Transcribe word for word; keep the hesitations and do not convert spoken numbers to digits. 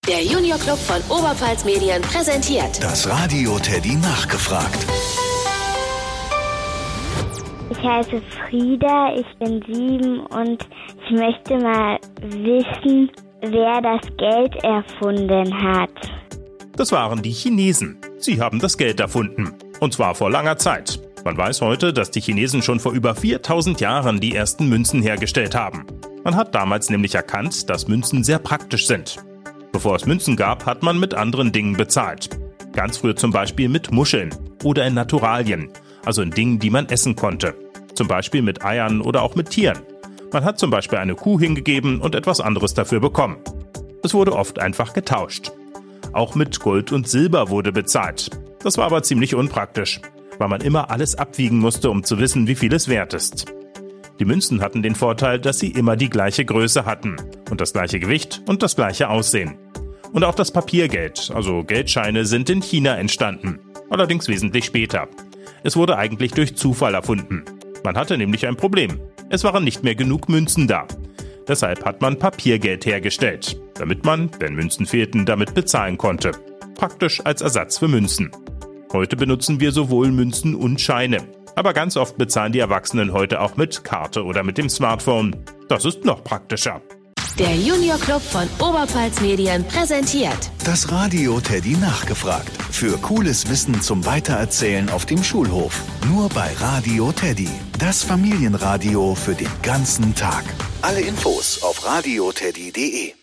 Der Junior Club von Oberpfalz Medien präsentiert Das Radio Teddy nachgefragt. Ich heiße Frieda, ich bin sieben und ich möchte mal wissen, wer das Geld erfunden hat. Das waren die Chinesen. Sie haben das Geld erfunden. Und zwar vor langer Zeit. Man weiß heute, dass die Chinesen schon vor über viertausend Jahren die ersten Münzen hergestellt haben. Man hat damals nämlich erkannt, dass Münzen sehr praktisch sind. Bevor es Münzen gab, hat man mit anderen Dingen bezahlt. Ganz früher zum Beispiel mit Muscheln oder in Naturalien, also in Dingen, die man essen konnte. Zum Beispiel mit Eiern oder auch mit Tieren. Man hat zum Beispiel eine Kuh hingegeben und etwas anderes dafür bekommen. Es wurde oft einfach getauscht. Auch mit Gold und Silber wurde bezahlt. Das war aber ziemlich unpraktisch, weil man immer alles abwiegen musste, um zu wissen, wie viel es wert ist. Die Münzen hatten den Vorteil, dass sie immer die gleiche Größe hatten und das gleiche Gewicht und das gleiche Aussehen. Und auch das Papiergeld, also Geldscheine, sind in China entstanden, allerdings wesentlich später. Es wurde eigentlich durch Zufall erfunden. Man hatte nämlich ein Problem. Es waren nicht mehr genug Münzen da. Deshalb hat man Papiergeld hergestellt, damit man, wenn Münzen fehlten, damit bezahlen konnte. Praktisch als Ersatz für Münzen. Heute benutzen wir sowohl Münzen und Scheine. Aber ganz oft bezahlen die Erwachsenen heute auch mit Karte oder mit dem Smartphone. Das ist noch praktischer. Der Junior Club von Oberpfalz Medien präsentiert Das Radio Teddy nachgefragt. Für cooles Wissen zum Weitererzählen auf dem Schulhof. Nur bei Radio Teddy. Das Familienradio für den ganzen Tag. Alle Infos auf radio teddy punkt de.